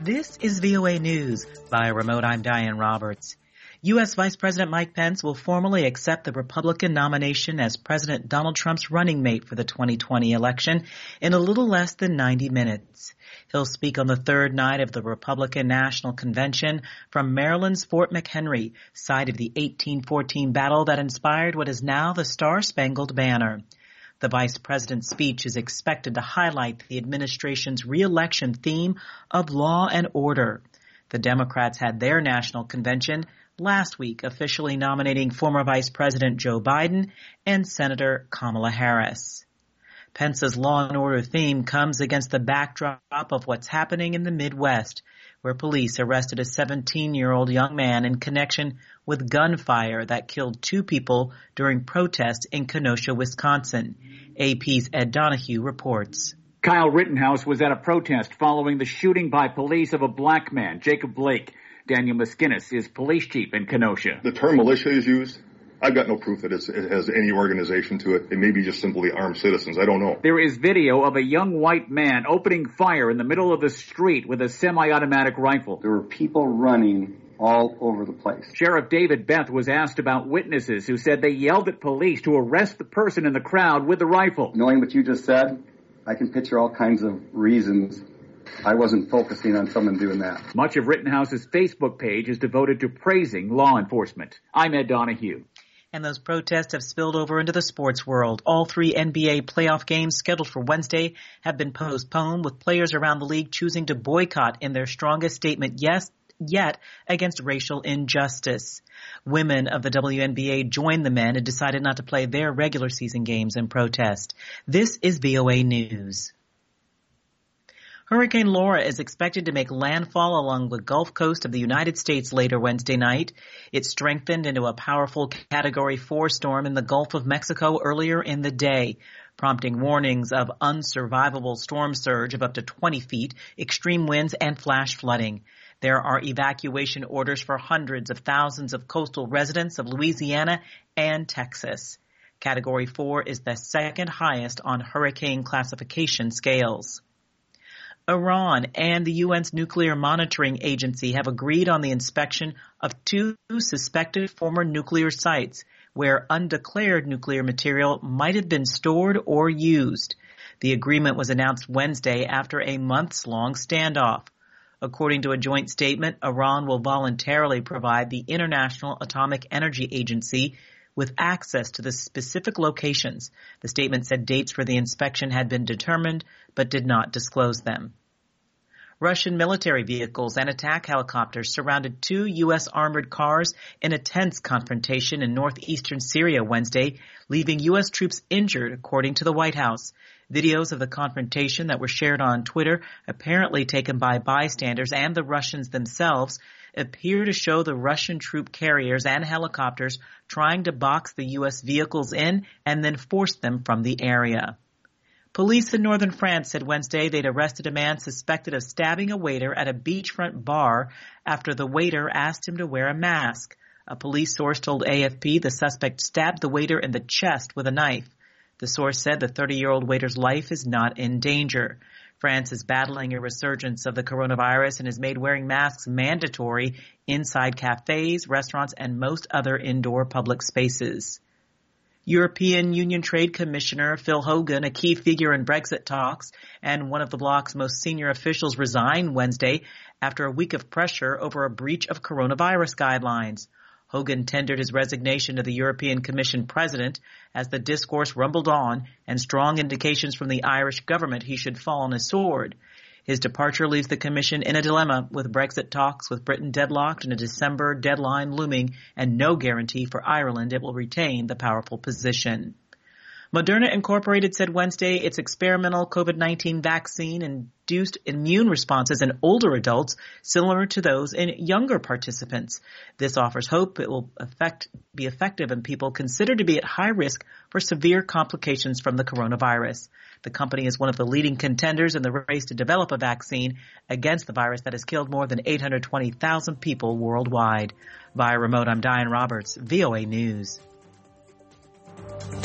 This is VOA News. Via remote, I'm Diane Roberts. U.S. Vice President Mike Pence will formally accept the Republican nomination as President Donald Trump's running mate for the 2020 election in a little less than 90 minutes. He'll speak on the third night of the Republican National Convention from Maryland's Fort McHenry, site of the 1814 battle that inspired what is now the Star-Spangled Banner. The vice president's speech is expected to highlight the administration's re-election theme of law and order. The Democrats had their national convention last week, officially nominating former Vice President Joe Biden and Senator Kamala Harris. Pence's law and order theme comes against the backdrop of what's happening in the Midwest, where police arrested a 17-year-old young man in connection with gunfire that killed 2 people during protests in Kenosha, Wisconsin. AP's Ed Donahue reports. Kyle Rittenhouse was at a protest following the shooting by police of a black man, Jacob Blake. Daniel Miskinis is police chief in Kenosha. The term militia is used. I've got no proof that it has any organization to it. It may be just simply armed citizens. I don't know. There is video of a young white man opening fire in the middle of the street with a semi-automatic rifle. There were people running all over the place. Sheriff David Beth was asked about witnesses who said they yelled at police to arrest the person in the crowd with the rifle. Knowing what you just said, I can picture all kinds of reasons I wasn't focusing on someone doing that. Much of Rittenhouse's Facebook page is devoted to praising law enforcement. I'm Ed Donahue. And those protests have spilled over into the sports world. All 3 NBA playoff games scheduled for Wednesday have been postponed, with players around the league choosing to boycott in their strongest statement yet against racial injustice. Women of the WNBA joined the men and decided not to play their regular season games in protest. This is VOA News. Hurricane Laura is expected to make landfall along the Gulf Coast of the United States later Wednesday night. It strengthened into a powerful Category 4 storm in the Gulf of Mexico earlier in the day, prompting warnings of unsurvivable storm surge of up to 20 feet, extreme winds, and flash flooding. There are evacuation orders for hundreds of thousands of coastal residents of Louisiana and Texas. Category 4 is the second highest on hurricane classification scales. Iran and the UN's nuclear monitoring agency have agreed on the inspection of 2 suspected former nuclear sites where undeclared nuclear material might have been stored or used. The agreement was announced Wednesday after a months-long standoff. According to a joint statement, Iran will voluntarily provide the International Atomic Energy Agency with access to the specific locations. The statement said dates for the inspection had been determined, but did not disclose them. Russian military vehicles and attack helicopters surrounded 2 U.S. armored cars in a tense confrontation in northeastern Syria Wednesday, leaving U.S. troops injured, according to the White House. Videos of the confrontation that were shared on Twitter, apparently taken by bystanders and the Russians themselves, appear to show the Russian troop carriers and helicopters trying to box the U.S. vehicles in and then force them from the area. Police in northern France said Wednesday they'd arrested a man suspected of stabbing a waiter at a beachfront bar after the waiter asked him to wear a mask. A police source told AFP the suspect stabbed the waiter in the chest with a knife. The source said the 30-year-old waiter's life is not in danger. France is battling a resurgence of the coronavirus and has made wearing masks mandatory inside cafes, restaurants, and most other indoor public spaces. European Union Trade Commissioner Phil Hogan, a key figure in Brexit talks and one of the bloc's most senior officials, resigned Wednesday after a week of pressure over a breach of coronavirus guidelines. Hogan tendered his resignation to the European Commission president as the discourse rumbled on and strong indications from the Irish government he should fall on his sword. His departure leaves the Commission in a dilemma, with Brexit talks with Britain deadlocked and a December deadline looming and no guarantee for Ireland it will retain the powerful position. Moderna Incorporated said Wednesday its experimental COVID-19 vaccine induced immune responses in older adults similar to those in younger participants. This offers hope it will be effective in people considered to be at high risk for severe complications from the coronavirus. The company is one of the leading contenders in the race to develop a vaccine against the virus that has killed more than 820,000 people worldwide. Via remote, I'm Diane Roberts, VOA News.